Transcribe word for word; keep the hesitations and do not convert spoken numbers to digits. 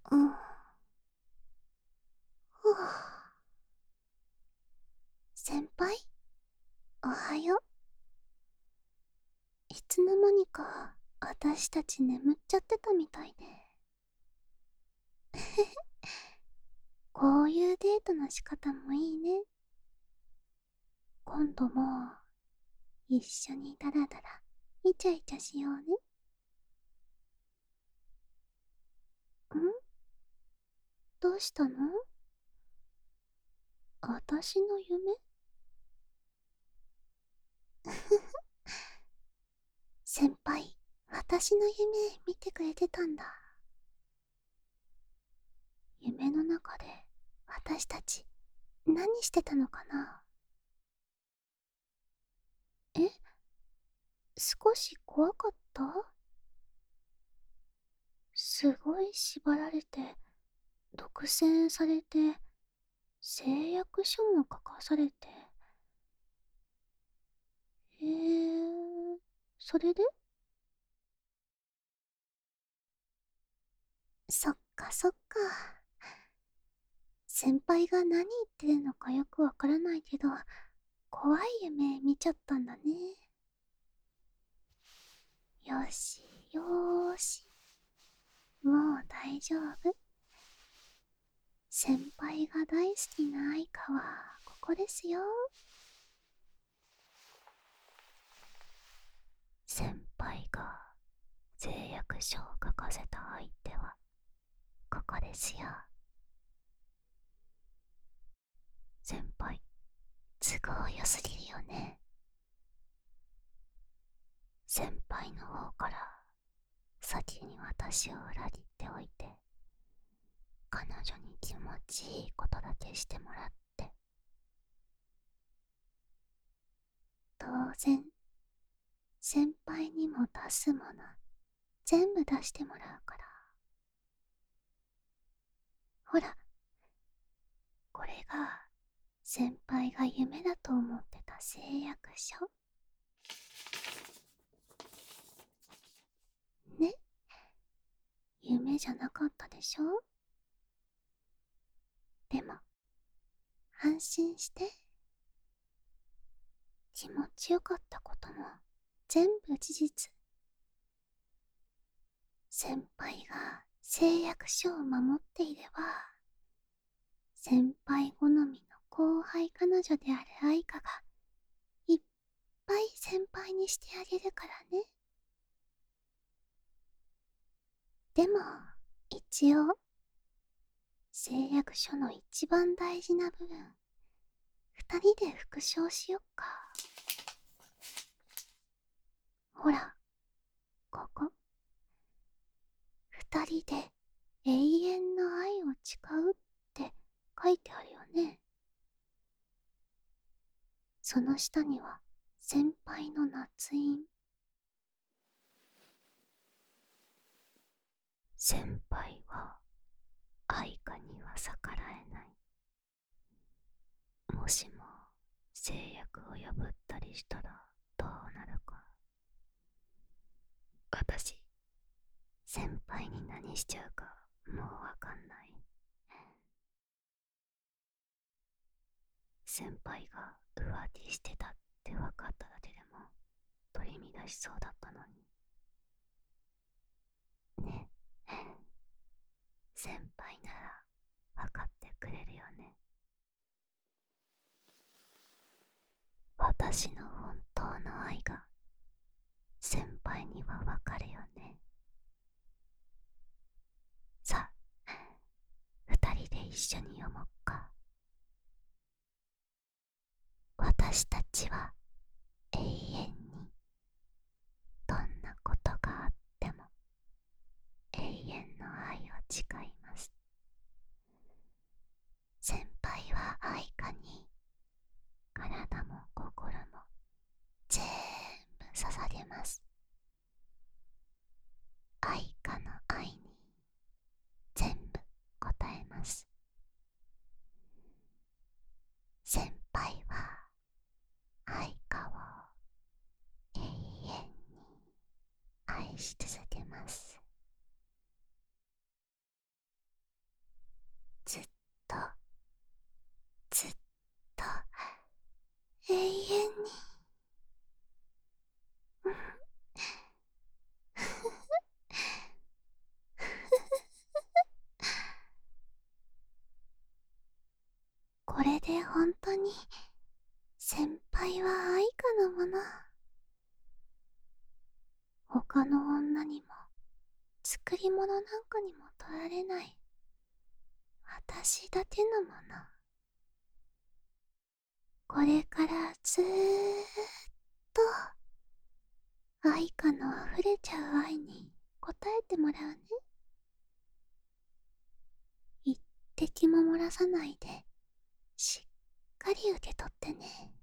うん。ふぅ。先輩、おはよう。いつの間にか私たち眠っちゃってたみたいで。こういうデートの仕方もいいね。今度も一緒にダラダライチャイチャしようね。ん、どうしたの？私の夢？先輩、私の夢見てくれてたんだ。夢の中で私たち何してたのかな？え、少し怖かった？すごい縛られて、独占されて、誓約書も書かされて。へえ、それで？そっかそっか。先輩が何言ってるのかよくわからないけど、怖い夢見ちゃったんだね。よしよーし、もう大丈夫。先輩が大好きな愛花はここですよ。先輩が誓約書を書かせた相手はここですよ。先輩、都合良すぎるよね。先輩の方から先に私を裏切っておいて、彼女に気持ちいいことだけしてもらって。当然、先輩にも出すもの全部出してもらうから。ほら、これが先輩が夢だと思ってた誓約書ね。夢じゃなかったでしょ？でも安心して。気持ちよかったことも全部事実。先輩が誓約書を守っていれば、先輩好みの後輩彼女である愛花がいっぱい先輩にしてあげるからね。でも一応誓約書の一番大事な部分、二人で復唱しよっか。ほら、ここ。二人で永遠の愛を誓うって書いてあるよね。その下には先輩の捺印。先輩は愛花には逆らえない。もしも誓約を破ったりしたらどうなるか。私、先輩に何しちゃうかもうわかんない。先輩が浮気してたって分かっただけでも取り乱しそうだったのにね。先輩なら分かってくれるよね。私の本当の愛が先輩には分かるよね。さあ、二人で一緒に読もっか。私たちは永遠にどんなことがあっても永遠の愛を誓います。先輩は愛花に体も心も全部捧げます。愛花の愛に全部答えます。先輩は愛花を永遠に愛し続けます。 永遠に。これで本当に先輩は愛花のもの。他の女にも作り物なんかにも取られない私だけのもの。これからずーっと愛花の溢れちゃう愛に応えてもらうね。一滴も漏らさないでしっかり受け取ってね。